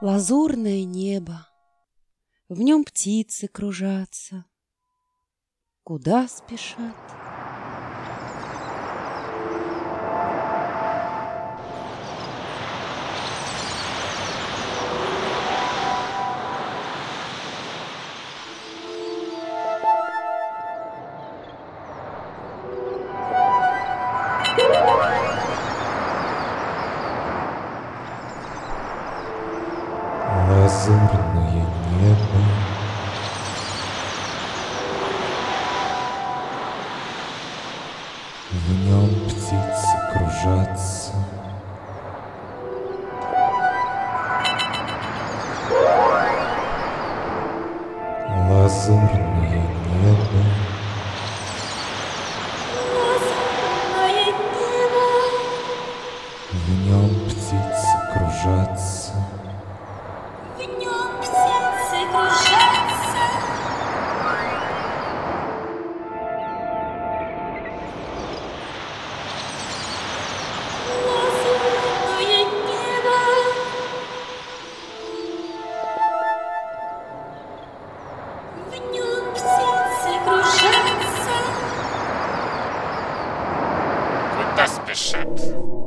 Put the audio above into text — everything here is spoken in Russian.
Лазурное небо, в нем птицы кружатся. Куда спешат? Лазурное небо, в нем птицы кружатся. Лазурное небо, в нем птицы кружатся. В нем птицы кружатся. Лазурное небо, в нем птицы кружатся. Куда спешат?